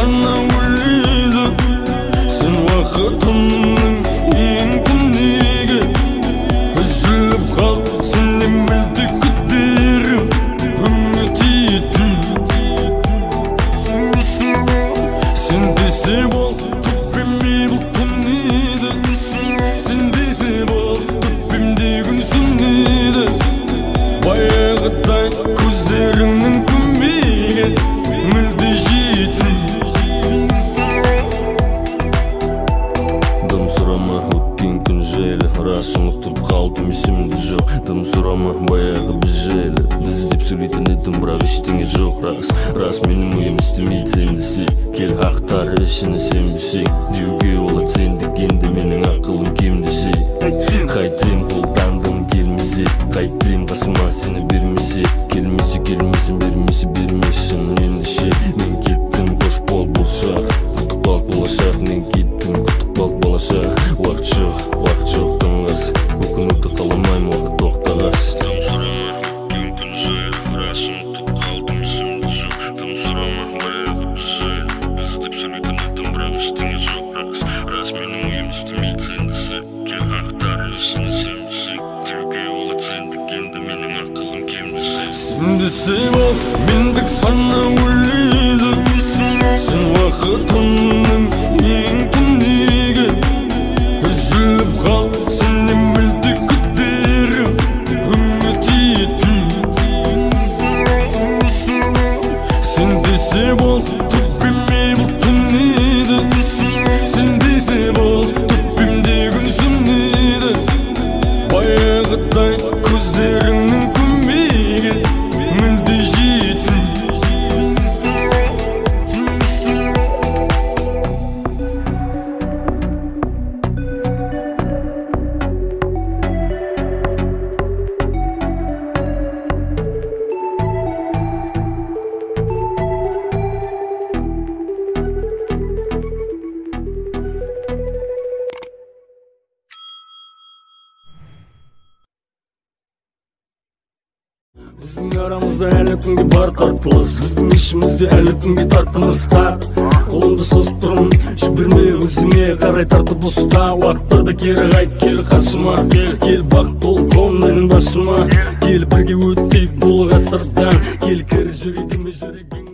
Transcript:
сана ойлайды сен уақытымның ең күндегі үзіліп қал сенен мүлде күдерім үміт ету сен десе бол төкпеме бұл күнеді сен десе бол төкпемде күн сүнеді баяғыдай көздеріңнің көмегі мүлде жету дым сұрама өткен күн жайлы рас ұмытып қалдым есімде жоқ дым сұрама баяғы біз жайлы біз деп сөйлейтін едім бірақ ештеңе жоқ рас менің ойым істемейді сен десе кел ақтар ішіне сенбесең деуге болады сен дегенде менің ақылым кем десе қайтем қолдандым келмесе қайтем қасыма сені бермесе келмесін бермесін ендеше мен кеттім қош бол бұл шақ құттық бақ болашақ мен кеттім құттық бақ болашақ уақыт жоқ тыңғас өкінуді қаламаймын уақыт тоқтағас дым сұрама өткен күн жайлы рас ұмытып қалдым есімде жоқ дым сұрама баяғы біз жайлы біз деп сөйлейтін едім бірақ ештеңе жоқ рас менің ойым істемейді сен десе кел ақтар ішіне сенбесең деуге болады сен дегенде менің ақылым кем десе сен десе бол мендік сана ойлайды сен уақытымның ең күндегі үзіліп қал сенен мүлде күдерім үміт ету сен десе бол төкпеме бұл түнеді сен десе бол төкпемде күн сүнеді баяғыдай көздеріңнің көмегі мүлде жету біздің арамызда әлі күнге бар тартылыс біздің ішімізде әлі күнге тартыныс қолымды созып тұрмын жіберме өзіңе қарай тартып ұста уақыттарда кері қайт кел қасыма кел бақ бол қол менің басыма кел бірге өтейік бұл ғасырдан кел кір жүрегіме жүрегің